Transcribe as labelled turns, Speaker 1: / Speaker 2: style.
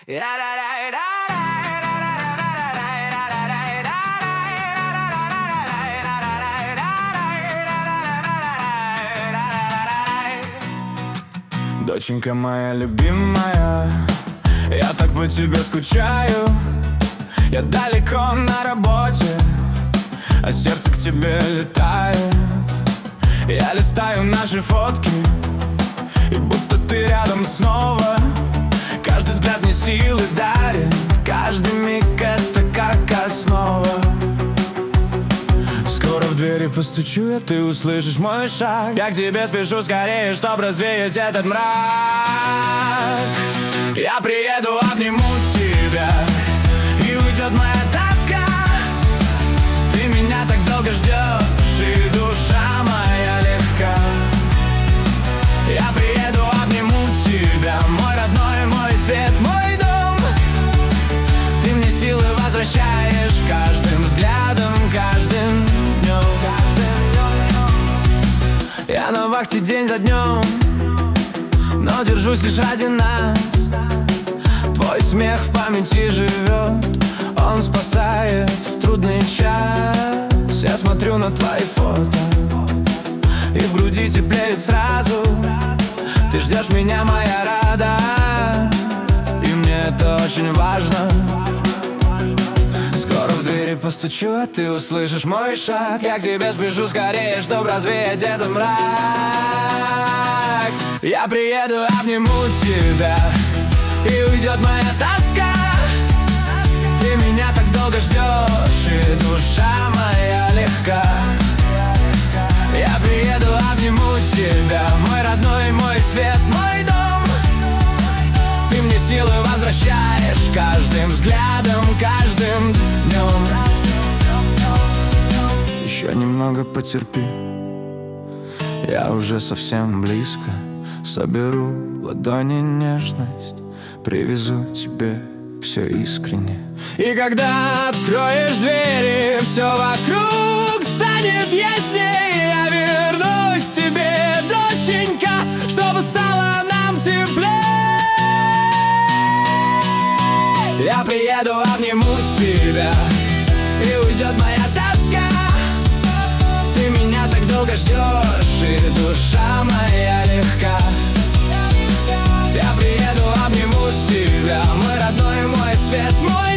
Speaker 1: Доченька моя любимая, я так по тебе скучаю. Я далеко на работе, а сердце к тебе летает. Я листаю наши фотки, и будто ты рядом снова. Каждый взгляд мне силы дарит, каждый миг это как основа. Скоро в двери постучу, и ты услышишь мой шаг. Я к тебе спешу скорее, чтоб развеять этот мрак. Я приеду, обниму тебя, и уйдет моя тоска. Ты меня так долго ждешь, и душа моя легка. Я приеду, обниму тебя, мой родной, мой свет, мой дом. Ты мне силы возвращаешь каждым взглядом, каждым днем. Я на вахте день за днем, но держусь лишь ради нас. Твой смех в памяти живет, он спасает в трудный час. Я смотрю на твои фото, и в груди теплеет сразу. Ты ждешь меня, моя радость, и мне это очень важно. Скоро в двери постучу, а ты услышишь мой шаг. Я к тебе спешу скорее, чтоб развеять этот мрак. Я приеду, обниму тебя, и уйдет моя тоска. Ты меня так долго ждешь, и душа моя легка. Я приеду, обниму тебя, мой родной, мой свет, мой дом. Ты мне силы возвращаешь каждым взглядом, каждым днем. Еще немного потерпи, я уже совсем близко. Соберу в ладони нежность, привезу тебе все искренне. И когда откроешь двери, все вокруг станет яснее. Я вернусь к тебе, доченька, чтобы стало нам теплее. Я приеду, обниму тебя, и уйдет моя тоска. Ты меня так долго ждешь, и душа моя легка. Я приеду, обниму тебя, мой родной, мой свет, мой